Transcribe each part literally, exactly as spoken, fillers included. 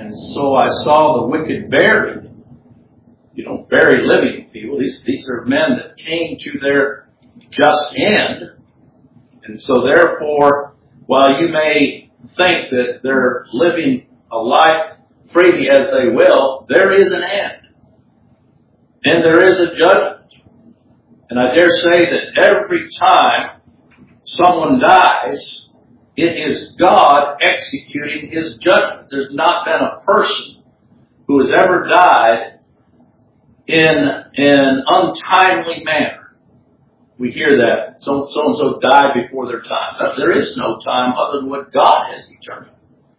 And so I saw the wicked buried. You don't bury living people. These, these are men that came to their just end. And so therefore, while you may think that they're living a life freely as they will, there is an end. And there is a judgment. And I dare say that every time someone dies, it is God executing His judgment. There's not been a person who has ever died in an untimely manner. We hear that so, so-and-so died before their time. There is no time other than what God has determined.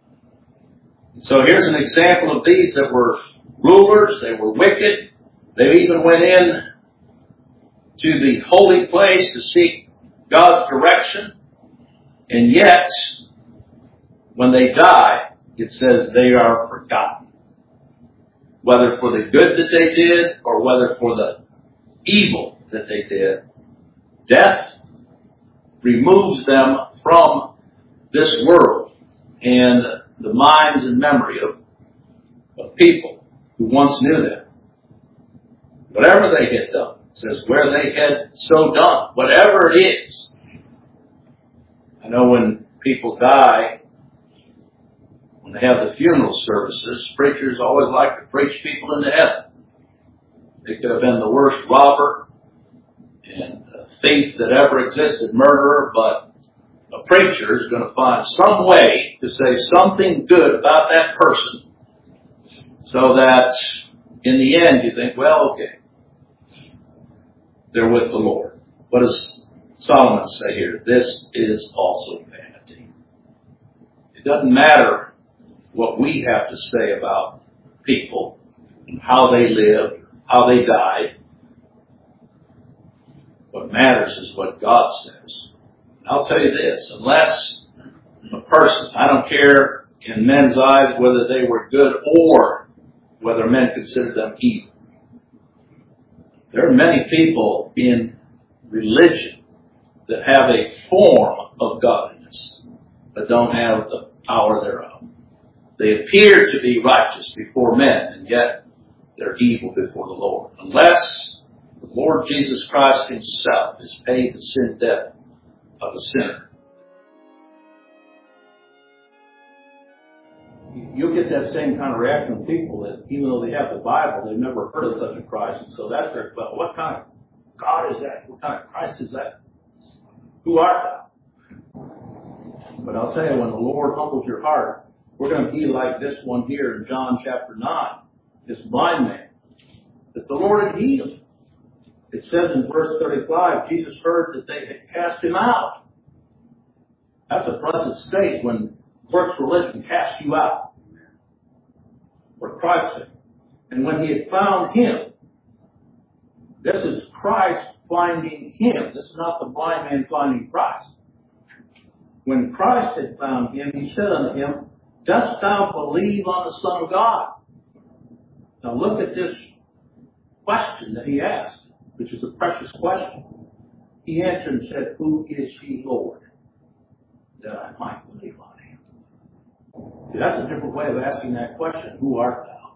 So here's an example of these that were rulers, they were wicked. They even went in to the holy place to seek God's direction. And yet, when they die, it says they are forgotten. Whether for the good that they did or whether for the evil that they did, death removes them from this world and the minds and memory of, of people who once knew them. Whatever they had done, it says where they had so done, whatever it is. I know when people die, when they have the funeral services, preachers always like to preach people into heaven. They could have been the worst robber and thief that ever existed, murderer, but a preacher is going to find some way to say something good about that person so that in the end you think, well, okay, they're with the Lord. What does Solomon say here? This is also vanity. It doesn't matter what we have to say about people and how they lived, how they died. What matters is what God says. And I'll tell you this, unless a person, I don't care in men's eyes whether they were good or whether men consider them evil. There are many people in religion that have a form of godliness, but don't have the power thereof. They appear to be righteous before men, and yet they're evil before the Lord. Unless the Lord Jesus Christ Himself has paid the sin debt of a sinner. You'll get that same kind of reaction from people that even though they have the Bible, they've never heard of such a Christ. And so that's their, well, what kind of God is that? What kind of Christ is that? Who art thou? But I'll tell you, when the Lord humbles your heart, we're going to be like this one here in John chapter nine, this blind man, that the Lord had healed. It says in verse thirty-five, Jesus heard that they had cast him out. That's a blessed state when works religion casts you out. For Christ's sake. And when he had found him, this is Christ finding him. This is not the blind man finding Christ. When Christ had found him, he said unto him, dost thou believe on the Son of God? Now look at this question that he asked, which is a precious question. He answered and said, who is he, Lord, that I might believe on him? See, that's a different way of asking that question. Who art thou?